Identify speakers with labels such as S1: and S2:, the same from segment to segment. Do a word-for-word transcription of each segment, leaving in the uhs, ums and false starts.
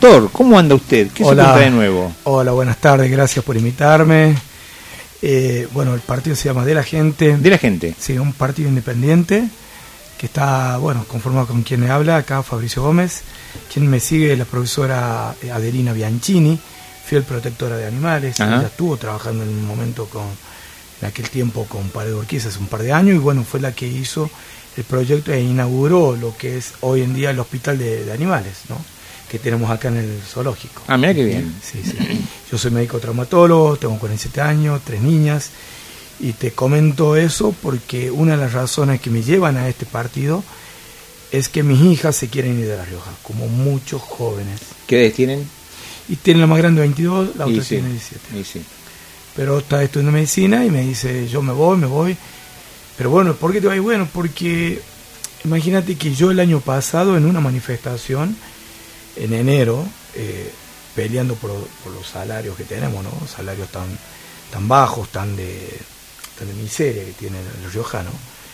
S1: Doctor, ¿cómo anda usted? ¿Qué
S2: Hola,
S1: se cuenta de nuevo?
S2: Hola, buenas tardes, gracias por invitarme. Eh, bueno, el partido se llama De la Gente.
S1: De la Gente.
S2: Sí, un partido independiente que está, bueno, conformado con quien me habla, acá Fabricio Gómez. Quien me sigue, la profesora Adelina Bianchini, fiel protectora de animales.
S1: Ajá.
S2: Ella estuvo trabajando en un momento con, en aquel tiempo con Pared de Urquiza hace un par de años, y bueno, fue la que hizo el proyecto e inauguró lo que es hoy en día el hospital de, de animales, ¿no?, que tenemos acá en el zoológico.
S1: Ah, mira qué bien.
S2: Sí, sí. Yo soy médico traumatólogo, tengo cuarenta y siete años, tres niñas, y te comento eso porque una de las razones que me llevan a este partido es que mis hijas se quieren ir de La Rioja, como muchos jóvenes.
S1: ¿Qué edades tienen?
S2: Y tienen la más grande veintidós, la otra
S1: Y sí,
S2: tiene diecisiete.
S1: y sí.
S2: Pero está estudiando medicina y me dice, yo me voy, me voy. Pero bueno, ¿por qué te vas? Bueno, porque imagínate que yo el año pasado en una manifestación, en enero, eh, peleando por, por los salarios que tenemos, ¿no? Salarios tan, tan bajos, tan de, tan de miseria que tiene el riojano.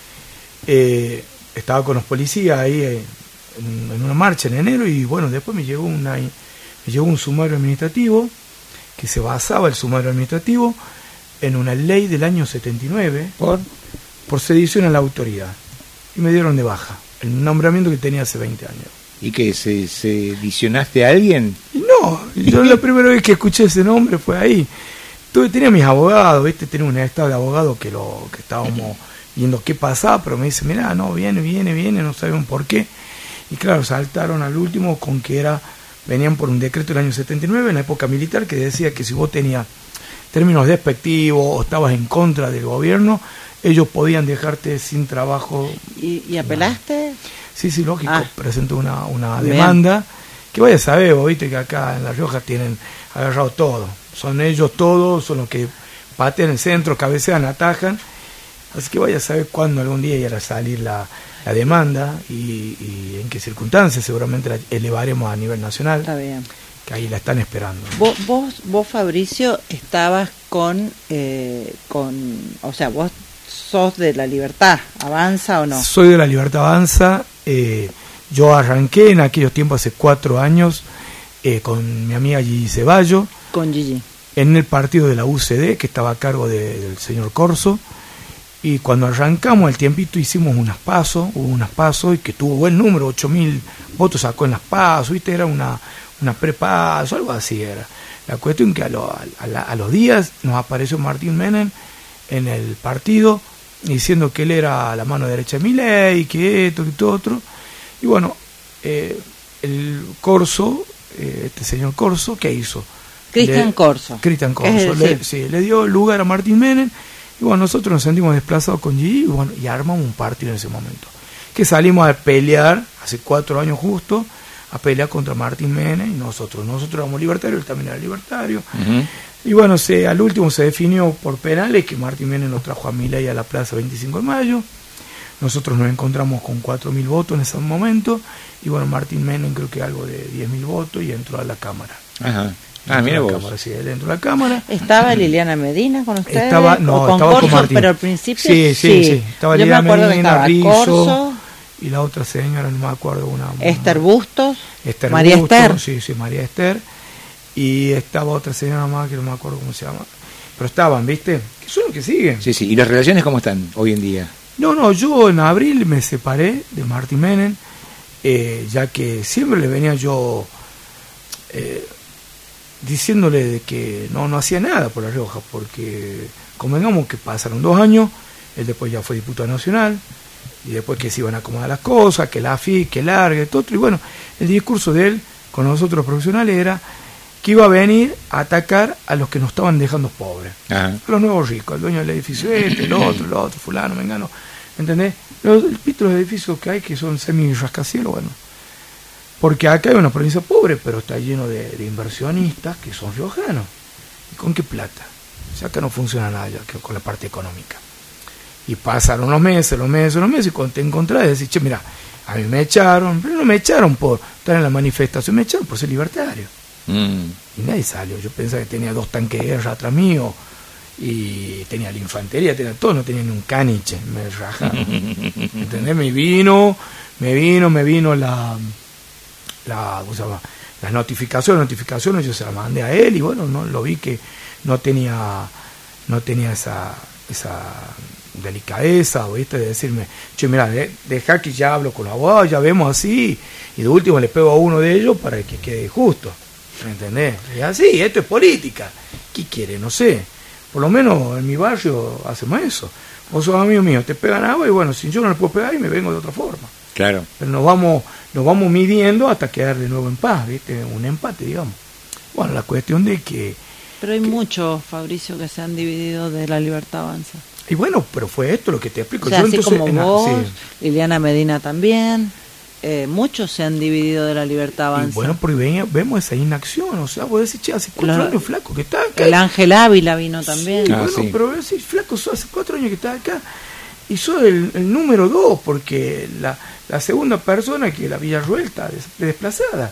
S2: Eh, estaba con los policías ahí eh, en, en una marcha en enero, y bueno, después me llegó, una, me llegó un sumario administrativo que se basaba el sumario administrativo en una ley del año setenta y nueve
S1: ¿Por?
S2: por sedición a la autoridad, y me dieron de baja el nombramiento que tenía hace veinte años.
S1: ¿Y qué? ¿Se, se visionaste a alguien?
S2: Y no, yo la primera vez que escuché ese nombre fue ahí. Tuve, tenía mis abogados, ¿viste? Tenía un estado de abogados que lo que estábamos viendo qué pasaba, pero me dice, mirá, no, viene, viene, viene, no sabemos por qué. Y claro, saltaron al último con que era, venían por un decreto del año setenta y nueve, en la época militar, que decía que si vos tenías términos despectivos o estabas en contra del gobierno, ellos podían dejarte sin trabajo.
S3: ¿Y, y apelaste?
S2: Sí, sí, lógico,
S3: ah.
S2: presentó una, una demanda. Bien. Que vaya a saber, vos viste que acá en La Rioja tienen agarrado todo. Son ellos todos, son los que patean el centro, cabecean, atajan. Así que vaya a saber cuándo algún día irá a salir la, la demanda y, y en qué circunstancias. Seguramente la elevaremos a nivel nacional.
S3: Está bien.
S2: Que ahí la están esperando.
S3: Vos, vos, vos Fabricio, estabas con, eh, con, o sea, vos sos de La Libertad, ¿Avanza o no?
S2: Soy de La Libertad Avanza. Eh, yo arranqué en aquellos tiempos, hace cuatro años, eh, con mi amiga Gigi Ceballo.
S3: Con Gigi.
S2: En el partido de la U C D, que estaba a cargo de, del señor Corso. Y cuando arrancamos al tiempito hicimos unas pasos, hubo unas pasos y que tuvo buen número, ocho mil votos sacó en las pasos, ¿viste? Era una, una prepaso, algo así era. La cuestión que a, lo, a, la, a los días nos apareció Martín Menem en el partido, diciendo que él era la mano derecha de Milei, que esto, que todo otro. Y bueno, eh, el Corso, eh, este señor Corso, ¿qué hizo?
S3: Cristian Corso.
S2: Cristian Corso, le, sí, le dio lugar a Martín Menem. Y bueno, nosotros nos sentimos desplazados con Gigi y, bueno, y armamos un partido en ese momento. Que salimos a pelear, hace cuatro años justo, a pelear contra Martín Menem y nosotros. Nosotros éramos libertarios, él también era libertario. Uh-huh. Y bueno, se, al último se definió por penales que Martín Menem lo trajo a Milei a la plaza veinticinco de mayo. Nosotros nos encontramos con cuatro mil votos en ese momento. Y bueno, Martín Menem creo que algo de diez mil votos y entró a la Cámara.
S1: Ajá. Ah, mira vos.
S2: Cámara, sí, él entró a la Cámara.
S3: ¿Estaba Liliana Medina con ustedes?
S2: Estaba, no,
S3: con
S2: estaba
S3: Corso,
S2: con Martín.
S3: Pero al principio
S2: sí. Sí, sí, sí. Estaba
S3: Yo
S2: Liliana
S3: me acuerdo
S2: Medina,
S3: que estaba
S2: Rizzo,
S3: Corso,
S2: y la otra señora, no me acuerdo, una...
S3: Esther Bustos,
S2: Esther
S3: María
S2: Bustos,
S3: Esther.
S2: Sí, sí, María Esther. Y estaba otra señora más que no me acuerdo cómo se llama. Pero estaban, ¿viste? Que son los que siguen.
S1: Sí, sí. ¿Y las relaciones cómo están hoy en día?
S2: No, no, yo en abril me separé de Martín Menem, eh, ya que siempre le venía yo eh, diciéndole de que no, no hacía nada por La Rioja, porque convengamos que pasaron dos años, él después ya fue diputado nacional, y después que se iban a acomodar las cosas, que la A F I, que largue, todo otro, y bueno, el discurso de él con nosotros los profesionales era que iba a venir a atacar a los que nos estaban dejando pobres. Ajá. A los nuevos ricos, el dueño del edificio este, el otro, el otro, fulano, mengano, ¿entendés? Los, el pito de los edificios que hay que son semi-rascacielos, bueno. Porque acá hay una provincia pobre, pero está lleno de, de inversionistas que son riojanos. ¿Y con qué plata? O sea, acá no funciona nada ya que con la parte económica. Y pasaron los meses, los meses, los meses, y cuando te encontrás, decís, che, mira, a mí me echaron, pero no me echaron por estar en la manifestación, me echaron por ser libertario. Mm. Y nadie salió. Yo pensaba que tenía dos tanques de guerra atrás mío y tenía la infantería, tenía todo, no tenía ni un caniche, me rajaron. ¿Entendés? Me vino, me vino, me vino la, la, ¿cómo se llama? las notificaciones, notificaciones, yo se las mandé a él y bueno, no lo vi que no tenía, no tenía esa, esa delicadeza, ¿viste? De decirme, che, mira, de, deja que ya hablo con la abogado, ya vemos así, y de último le pego a uno de ellos para que quede justo, ¿me entendés? Y así, esto es política, ¿qué quiere? No sé, por lo menos en mi barrio hacemos eso, vos sos amigo mío, te pegan agua y bueno, si yo no le puedo pegar y me vengo de otra forma.
S1: Claro.
S2: Pero nos vamos, nos vamos midiendo hasta quedar de nuevo en paz, ¿viste? Un empate, digamos. Bueno, la cuestión de que...
S3: Pero hay
S2: que,
S3: muchos, Fabricio, que se han dividido de La Libertad Avanza.
S2: Y bueno, pero fue esto lo que te explico.
S3: O sea,
S2: yo
S3: así
S2: entonces,
S3: como
S2: en la,
S3: vos,
S2: sí.
S3: Liliana Medina también, eh, muchos se han dividido de La Libertad Avanza.
S2: Y bueno, pero ven, vemos esa inacción, o sea, vos decís, che, hace cuatro
S3: Lo,
S2: años flaco que está acá.
S3: El Ángel Ávila vino también.
S2: Sí,
S1: Ah,
S2: bueno,
S1: sí.
S2: pero decís, flaco, sos hace cuatro años que está acá. Y soy el, el número dos, porque la, la segunda persona que la Villarruel está des, desplazada.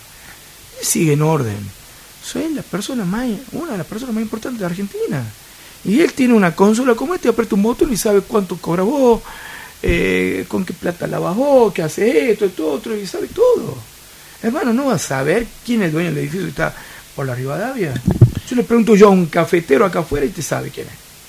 S2: Y sigue en orden. Soy la persona más, una de las personas más importantes de Argentina. Y él tiene una consola como esta, y aprieta un botón y sabe cuánto cobra vos, eh, con qué plata la bajó, qué hace esto, esto, otro, y sabe todo. Hermano, ¿no vas a saber quién es el dueño del edificio que está por la Rivadavia? Yo le pregunto yo a un cafetero acá afuera y te sabe quién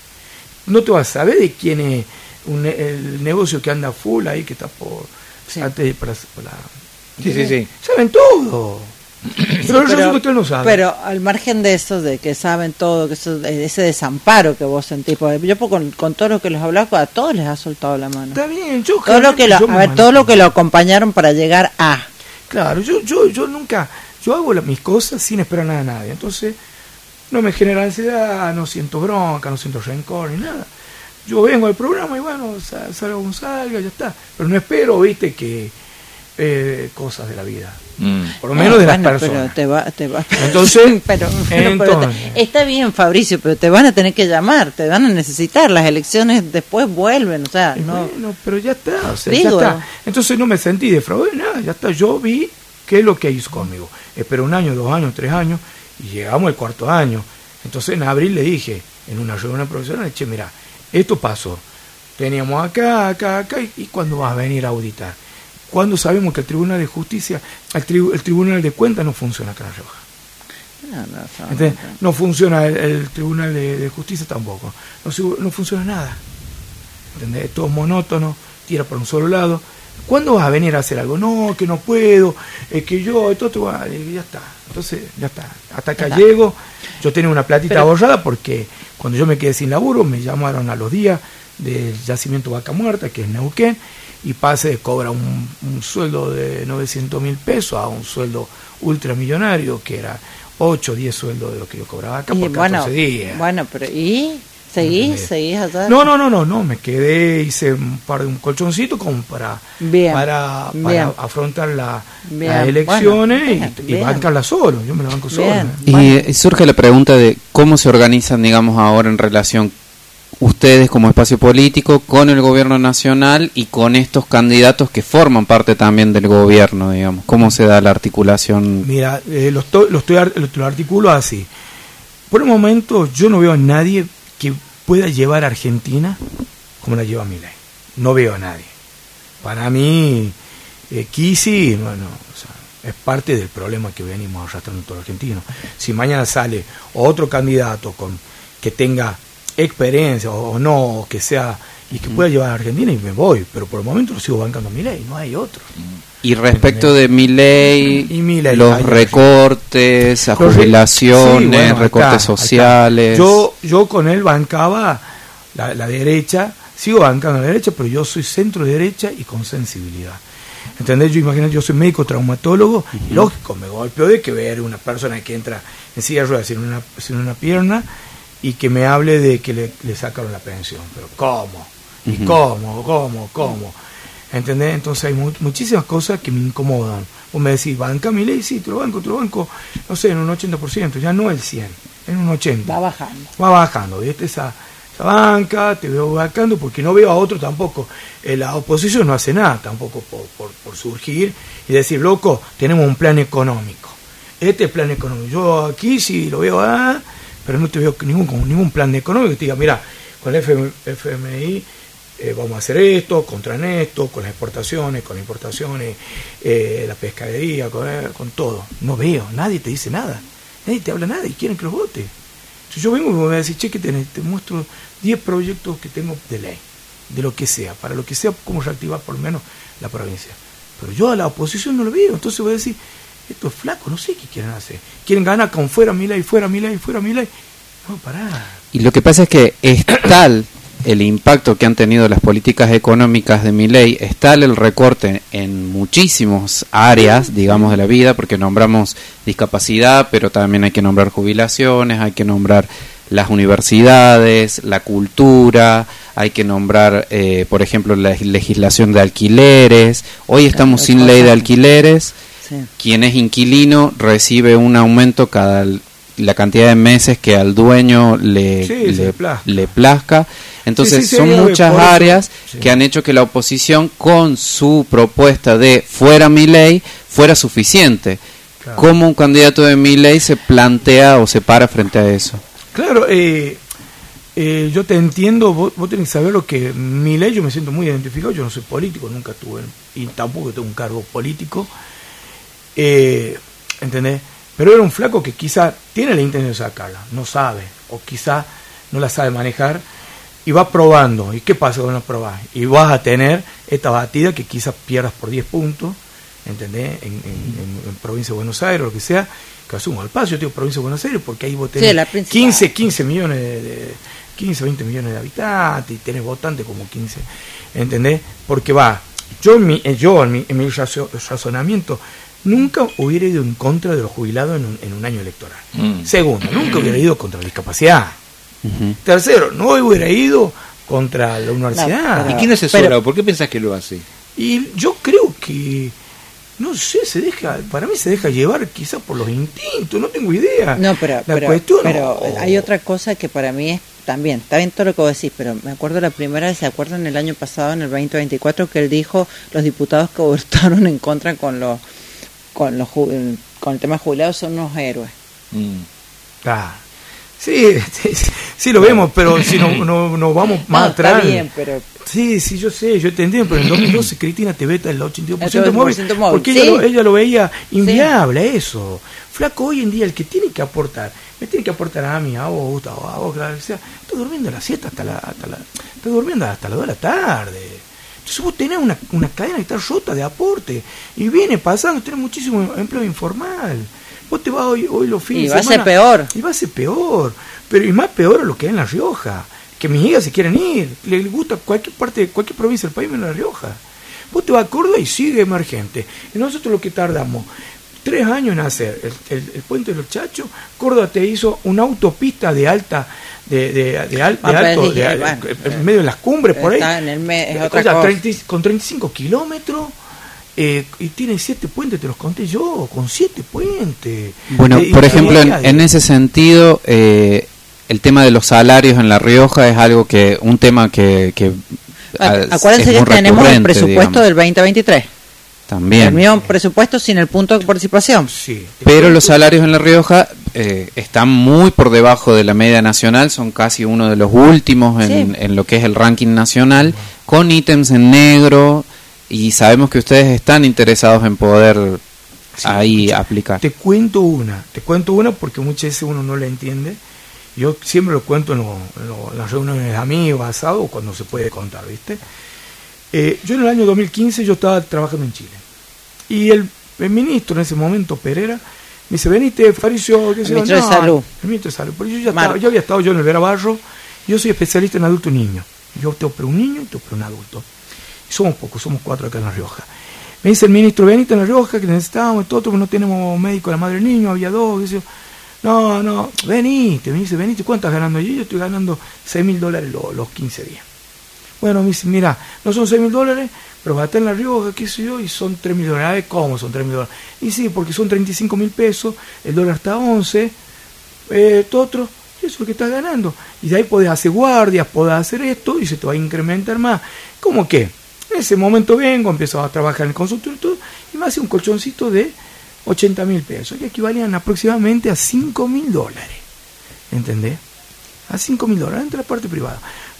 S2: es. No te vas a saber de quién es un, el negocio que anda full ahí, que está por...
S3: Sí.
S2: Antes, por la, por la,
S1: Sí, sí, sí.
S2: Saben todo. Pero,
S3: Sí,
S2: yo sé que usted no sabe.
S3: pero al margen de eso, de que saben todo, que eso, ese desamparo que vos sentís, porque yo con, con todo lo que los hablaba, a todos les ha soltado la mano.
S2: Está bien, yo
S3: Todo lo que lo,
S2: yo me
S3: a ver,
S2: manejo.
S3: todo lo que lo acompañaron para llegar a.
S2: Claro, yo, yo, yo nunca, yo hago la, mis cosas sin esperar nada de nadie, entonces no me genera ansiedad, no siento bronca, no siento rencor ni nada. Yo vengo al programa y bueno, sal, salga como salga, ya está. Pero no espero, viste, que eh, cosas de la vida.
S1: Mm.
S2: Por lo menos de las
S3: Bueno,
S2: personas.
S3: Pero te va, te va.
S2: Entonces,
S3: pero, pero- pero te-
S2: entonces.
S3: está bien, Fabricio, pero te van a tener que llamar, te van a necesitar. Las elecciones después vuelven, o sea,
S2: Y
S3: no.
S2: bueno, pero ya está, o sea,
S3: Digo.
S2: ya está. Entonces no me sentí defraudado, nada, ya está. Yo vi qué es lo que hizo conmigo. Esperé un año, dos años, tres años, y llegamos al cuarto año. Entonces en abril le dije, en una reunión profesional, che, mira, esto pasó. Teníamos acá, acá, acá, y, y ¿cuándo vas a venir a auditar? Cuando sabemos que el Tribunal de Justicia, el, tri, el Tribunal de Cuentas no funciona acá en La Rioja.
S3: No, no, no,
S2: Entonces,
S3: no.
S2: no funciona el, el Tribunal de, de Justicia tampoco. No, su- no funciona nada. ¿Entendés? Todo monótono, tira por un solo lado. ¿Cuándo vas a venir a hacer algo? No, que no puedo, es que yo, esto, esto, ah, y ya está. Entonces, ya está. Hasta acá
S3: Ya está.
S2: llego. Yo tenía una platita
S3: Pero-
S2: ahorrada porque cuando yo me quedé sin laburo, me llamaron a los días del yacimiento Vaca Muerta, que es Neuquén, y pase de cobra un, un sueldo de novecientos mil pesos a un sueldo ultramillonario, que era ocho o diez sueldos de lo que yo cobraba acá
S3: Y
S2: por
S3: bueno,
S2: catorce días.
S3: bueno, pero ¿y? ¿Seguís?
S2: ¿Entendés?
S3: ¿Seguís allá?
S2: No, no, no, no, no, me quedé, hice un par de un colchoncito como para,
S3: Bien,
S2: para,
S3: bien.
S2: para afrontar la,
S3: Bien,
S2: las elecciones
S3: bueno, bien,
S2: y, y
S3: bien.
S2: bancarla solo, yo me la banco solo.
S3: Bien.
S2: ¿eh?
S4: Y,
S3: Bueno.
S4: y surge la pregunta de cómo se organizan, digamos, ahora en relación ustedes como espacio político con el gobierno nacional y con estos candidatos que forman parte también del gobierno, digamos. ¿Cómo se da la articulación?
S2: Mira, eh, lo, estoy, lo, estoy, ar- lo, lo articulo así. Por el momento yo no veo a nadie que pueda llevar a Argentina como la lleva Milei. No veo a nadie. Para mí, eh, Kisi, bueno, o sea, es parte del problema que venimos arrastrando todos los argentinos. Si mañana sale otro candidato con que tenga experiencia o, o no, o que sea y que pueda llevar a Argentina, y me voy, pero por el momento lo sigo bancando a Milei, no hay otro.
S4: Y respecto de Milei,
S2: Y Milei,
S4: los
S2: ahí-
S4: recortes, a
S2: Los re-
S4: jubilaciones,
S2: sí, bueno, ahí
S4: recortes
S2: está, ahí está.
S4: sociales.
S2: Yo, yo con él bancaba la, la derecha, sigo bancando la derecha, pero yo soy centro derecha y con sensibilidad. ¿Entendés? Yo imagínate, yo soy médico traumatólogo, y lógico, me golpeo de que ver una persona que entra en silla de ruedas sin una, sin una pierna y que me hable de que le, le sacaron la pensión. Pero ¿cómo? ¿Y
S4: Ujú.
S2: cómo? ¿Cómo? ¿Cómo? ¿Entendés? Entonces hay mu- muchísimas cosas que me incomodan. Vos me decís, banca mi ley, sí, te lo banco, te lo banco, no sé, en un ochenta por ciento, ya no el cien, en un ochenta.
S3: Va bajando.
S2: Va bajando, ¿viste? Esa, esa banca, te veo bajando porque no veo a otro tampoco. Eh, la oposición no hace nada tampoco por, por, por surgir y decir, loco, tenemos un plan económico. Este es el plan económico. Yo aquí sí lo veo, ah, pero no te veo ningún, con ningún plan económico que te diga, mira, con el F M I eh, vamos a hacer esto, contra esto, con las exportaciones, con las importaciones, eh, la pescadería, con, eh, con todo. No veo, nadie te dice nada, nadie te habla nada y quieren que los vote. Entonces yo vengo y me voy a decir, che, que tenés, te muestro diez proyectos que tengo de ley, de lo que sea, para lo que sea, cómo reactivar por lo menos la provincia. Pero yo a la oposición no lo veo, entonces voy a decir, esto es flaco, no sé qué quieren hacer. Quieren ganar con fuera Milei, fuera Milei, fuera Milei. No, pará.
S4: Y lo que pasa es que es tal el impacto que han tenido las políticas económicas de Milei, es tal el recorte en muchísimas áreas, digamos, de la vida, porque nombramos discapacidad, pero también hay que nombrar jubilaciones, hay que nombrar las universidades, la cultura, hay que nombrar, eh, por ejemplo, la legislación de alquileres. Hoy estamos
S3: Las
S4: sin
S3: cosas.
S4: ley de alquileres.
S3: Sí.
S4: Quien es inquilino recibe un aumento cada la cantidad de meses que al dueño le,
S2: Sí,
S4: le,
S2: le plazca.
S4: le plazca. Entonces
S2: Sí, sí, sí,
S4: son
S2: sí,
S4: muchas
S2: por eso,
S4: áreas
S2: sí.
S4: que han hecho que la oposición con su propuesta de fuera Milei fuera suficiente.
S2: Claro.
S4: ¿Cómo un candidato de Milei se plantea o se para frente a eso?
S2: Claro, eh, eh, yo te entiendo, vos, vos tenés que saber lo que Milei, yo me siento muy identificado, yo no soy político, nunca tuve, y tampoco tengo un cargo político, eh, ¿entendés? Pero era un flaco que quizá tiene la intención de sacarla, no sabe, o quizá no la sabe manejar, y va probando. ¿Y qué pasa cuando la probás? Y vas a tener esta batida que quizás pierdas por diez puntos, ¿entendés? En, en, en, en provincia de Buenos Aires o lo que sea, que asumo al paso, yo digo provincia de Buenos Aires porque ahí vos tenés
S3: Sí, la principal.
S2: quince, quince millones de, de quince, veinte millones de habitantes y tenés votantes como quince, ¿entendés? Porque va, yo en mi, yo en mi, en mi razo- razonamiento nunca hubiera ido en contra de los jubilados en un, en un año electoral.
S1: Mm.
S2: Segundo, nunca hubiera ido contra la discapacidad.
S4: Ujú.
S2: Tercero, no hubiera ido contra la universidad.
S3: No,
S1: ¿Y quién asesora?
S3: Pero-
S1: ¿Por qué pensás que lo hace?
S2: Y yo creo que, no sé, se deja, para mí se deja llevar quizás por los instintos, no tengo idea.
S3: No, pero,
S2: la
S3: pero,
S2: cuestión,
S3: pero
S2: no.
S3: hay otra cosa que para mí es también, está bien todo lo que vos decís, pero me acuerdo la primera vez, ¿se acuerdan el año pasado, en el veinte veinticuatro, que él dijo los diputados que votaron en contra con los con los ju- con el tema jubilados son unos héroes?
S1: Mm.
S2: Ah, sí, sí, sí lo vemos, pero si no, no, no vamos más
S3: No,
S2: atrás.
S3: está bien, pero
S2: Sí, sí, yo sé, yo te entiendo, pero en dos mil doce Cristina te veta el ochenta y dos por ciento
S3: El
S2: móvil,
S3: ochenta y dos por ciento móvil,
S2: porque
S3: sí.
S2: ella, lo, ella lo veía inviable, eso. Flaco, hoy en día el que tiene que aportar, me tiene que aportar a mí, a vos, Gustavo, a vos, claro, o sea, está durmiendo a las siete hasta la, hasta la, está durmiendo hasta las dos de la tarde. Entonces vos tenés una, una cadena que está rota de aporte, y viene pasando, tenés muchísimo empleo informal. Vos te vas hoy, hoy los fines
S3: Y
S2: de
S3: va a
S2: semana.
S3: ser peor.
S2: Y va a ser peor, pero y más peor a lo que hay en La Rioja, que mis hijas se quieren ir, les gusta cualquier parte, cualquier provincia del país menos La Rioja. Vos te vas a Córdoba y sigue emergente. Y nosotros lo que tardamos tres años en hacer el, el, el puente de los Chachos, Córdoba te hizo una autopista de alta, de, de, de, de, al- de
S3: Ah, pero
S2: alto,
S3: dije,
S2: de-
S3: bueno,
S2: en medio de las cumbres por ahí.
S3: está en el me- es
S2: Eh,
S3: otra
S2: o sea,
S3: cosa.
S2: treinta y- con treinta y cinco kilómetros. Eh, y tiene siete puentes, te los conté yo, con siete puentes.
S4: Bueno,
S2: Eh,
S4: por
S2: y
S4: ejemplo, en,
S2: todavía-
S4: en ese sentido, eh, el tema de los salarios en La Rioja es algo que, un tema que, que ah,
S3: Acuérdense
S4: es
S3: que
S4: muy
S3: tenemos el
S4: recurrente,
S3: presupuesto
S4: digamos.
S3: del veinte veintitrés.
S4: También.
S3: El mismo presupuesto sin el punto de participación.
S2: Sí.
S4: Pero los salarios en La Rioja eh, están muy por debajo de la media nacional, son casi uno de los últimos en,
S3: Sí.
S4: en lo que es el ranking nacional, con ítems en negro, y sabemos que ustedes están interesados en poder
S2: Sí,
S4: ahí
S2: escucha,
S4: aplicar.
S2: Te cuento una, te cuento una porque muchas veces uno no la entiende. Yo siempre lo cuento en, lo- en lo- en las reuniones de amigos, asados, cuando se puede contar, ¿viste? Eh, yo en el año dos mil quince yo estaba trabajando en Chile. Y el, el ministro en ese momento, Pereira, me dice, venite, Faricio, ¿qué
S3: El
S2: sé yo?
S3: ministro de
S2: No,
S3: Salud.
S2: El ministro de Salud. Porque yo ya
S3: Marco.
S2: estaba, yo había estado yo en el Vera Barro, yo soy especialista en adulto y niño. Yo te opero un niño y te opero un adulto. Y somos pocos, somos cuatro acá en La Rioja. Me dice el ministro, venite en La Rioja, que necesitamos, todo, no tenemos médico de la madre del niño, había dos, qué sé yo. No, no, venite, me dice, venite, ¿cuánto estás ganando? Y yo estoy ganando seis mil dólares los, los quince días. Bueno, me dice, mira, no son seis mil dólares, pero va a estar en La Rioja, qué sé yo, y son tres mil dólares. A ver, ¿cómo son tres mil dólares? Y sí, porque son treinta y cinco mil pesos, el dólar está a once, eh, todo otro, y eso es lo que estás ganando. Y de ahí podés hacer guardias, podés hacer esto, y se te va a incrementar más. ¿Cómo que? En ese momento vengo, empiezo a trabajar en el consultorio y todo, y me hace un colchoncito de ochenta mil pesos, que equivalían aproximadamente a cinco mil dólares. ¿Entendés? A cinco mil dólares entre la parte privada.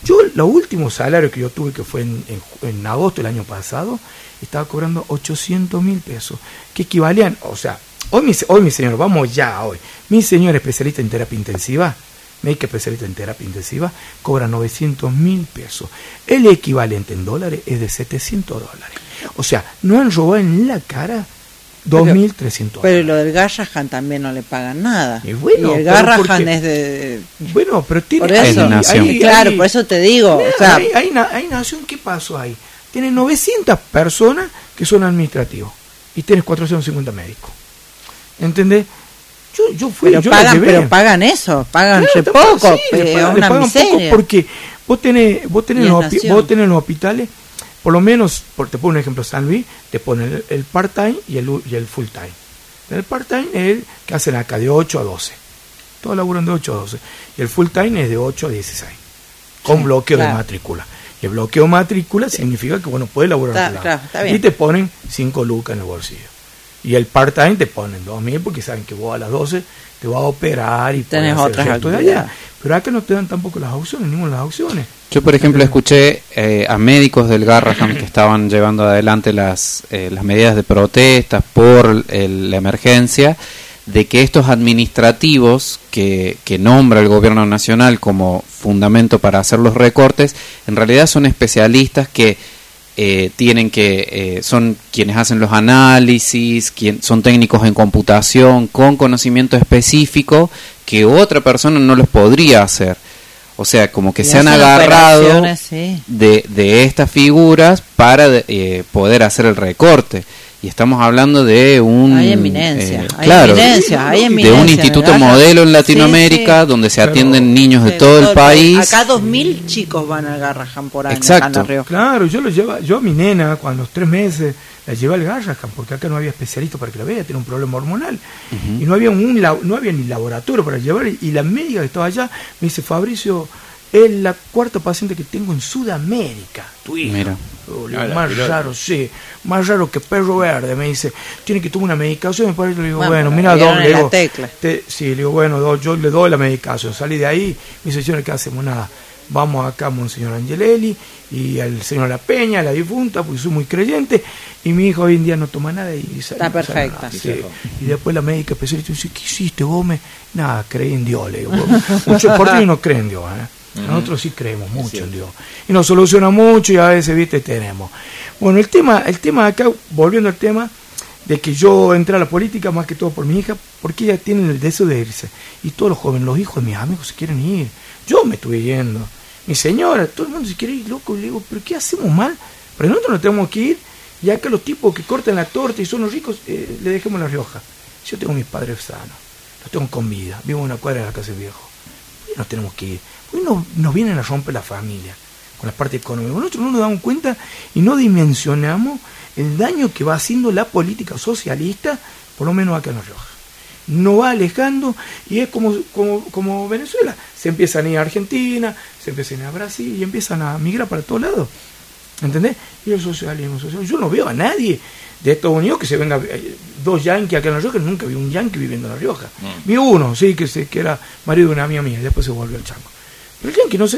S2: Yo, los últimos salarios que yo tuve, que fue en, en, en agosto del año pasado, estaba cobrando ochocientos mil pesos, que equivalían, o sea, hoy mi, hoy mi señor, vamos ya hoy, mi señor especialista en terapia intensiva, médica especialista en terapia intensiva, cobra novecientos mil pesos. El equivalente en dólares es de setecientos dólares. O sea, no han robado en la cara dos mil trescientos dólares.
S3: Pero lo del Garrahan también no le pagan nada.
S2: Y, bueno,
S3: y el
S2: pero
S3: Garrahan
S2: porque,
S3: es de...
S2: Bueno, pero tiene...
S3: Por eso,
S4: ahí,
S3: ahí, claro,
S2: ahí,
S3: por eso te digo.
S2: Mira,
S3: o sea,
S2: ahí, ahí, ahí nació, ¿qué pasó ahí? Tienes novecientas personas que son administrativos y tienes cuatrocientos cincuenta médicos. ¿Entendés? Yo, yo fui,
S3: pero,
S2: yo
S3: pagan, pero pagan eso, pagan re
S2: claro,
S3: poco,
S2: sí,
S3: pero
S2: le pagan,
S3: una
S2: le pagan
S3: miseria.
S2: poco porque vos tenés, vos tenés, los, vos tenés los hospitales, por lo menos, por, te pongo un ejemplo, San Luis, te ponen el, el part-time y el, y el full-time. El part-time es el que hacen acá de ocho a doce. Todos laburan de ocho a doce. Y el full-time es de ocho a dieciséis. Con sí, bloqueo claro. de matrícula. Y el bloqueo de matrícula sí. significa que, bueno, puedes laburar
S3: está,
S2: otro lado.
S3: Claro, está bien.
S2: Y te ponen cinco lucas en el bolsillo. Y el part-time te ponen dos mil porque saben que vos a las doce te vas a operar y
S3: tenés otras actividades.
S2: De allá. Pero acá no te dan tampoco las opciones, ninguna de las opciones.
S4: Yo, por ejemplo, escuché eh, a médicos del Garrahan que estaban llevando adelante las, eh, las medidas de protestas por el, la emergencia, de que estos administrativos que, que nombra el gobierno nacional como fundamento para hacer los recortes, en realidad son especialistas que eh, tienen que eh, son quienes hacen los análisis, quien, son técnicos en computación con conocimiento específico que otra persona no los podría hacer. O sea, como que y se han agarrado sí. de, de estas figuras para de, eh, poder hacer el recorte. Y estamos hablando de un...
S3: Hay eminencia,
S4: eh,
S3: hay
S4: claro,
S3: eminencia, hay eminencia.
S4: De un instituto modelo en Latinoamérica, sí, sí. donde se Pero, atienden niños de, de todo, todo el país.
S3: Acá dos mil chicos van al Garrahan por año.
S4: Exacto.
S3: Acá en
S2: claro, yo lo lleva, yo a mi nena, cuando a los tres meses, la llevé al Garrahan, porque acá no había especialista para que la vea, tenía un problema hormonal. Uh-huh. Y no había, un, no había ni laboratorio para llevar. Y la médica que estaba allá me dice, Fabricio, es la cuarta paciente que tengo en Sudamérica, tu hija. Mira. Oh, lo más pilota. raro, sí, más raro que perro verde, me dice, tiene que tomar una medicación, y por eso le digo, bueno, bueno mira, Doc, le digo, te, sí, le digo, bueno, Doc, yo le doy la medicación, salí de ahí, me dice, señor, ¿qué hacemos? Nada, vamos acá a Monseñor Angelelli, y al señor La Peña, la difunta, porque soy muy creyente, y mi hijo hoy en día no toma nada, y sale,
S3: está perfecta.
S2: Sí. Y después la médica especialista dice, ¿qué hiciste vos? Me... Nada, creí en Dios, le digo, muchos porteños no creen en Dios, ¿eh? Uh-huh. Nosotros sí creemos mucho sí. en Dios y nos soluciona mucho y a veces viste tenemos bueno el tema el tema acá volviendo al tema de que yo entré a la política más que todo por mi hija porque ella tiene el deseo de irse y todos los jóvenes los hijos de mis amigos se quieren ir, yo me estuve yendo, mi señora, todo el mundo se quiere ir loco y le digo pero qué hacemos mal, pero nosotros nos tenemos que ir y acá los tipos que cortan la torta y son los ricos eh, le dejemos La Rioja. Yo tengo mis padres sanos, los tengo con vida, vivo en una cuadra de la casa del viejo y nos tenemos que ir. Hoy nos, nos vienen a romper la familia con la parte económica. Nosotros no nos damos cuenta y no dimensionamos el daño que va haciendo la política socialista, por lo menos acá en La Rioja. No va alejando y es como, como, como Venezuela. Se empiezan a ir a Argentina, se empiezan a ir a Brasil y empiezan a migrar para todos lados. ¿Entendés? Y el socialismo, el socialismo. Yo no veo a nadie de Estados Unidos que se venga dos yanquis acá en La Rioja, nunca vi un yanqui viviendo en La Rioja. Mm. Vi uno, sí, que, se, que era marido de una amiga mía y después se volvió al chango. Pero el yanqui no se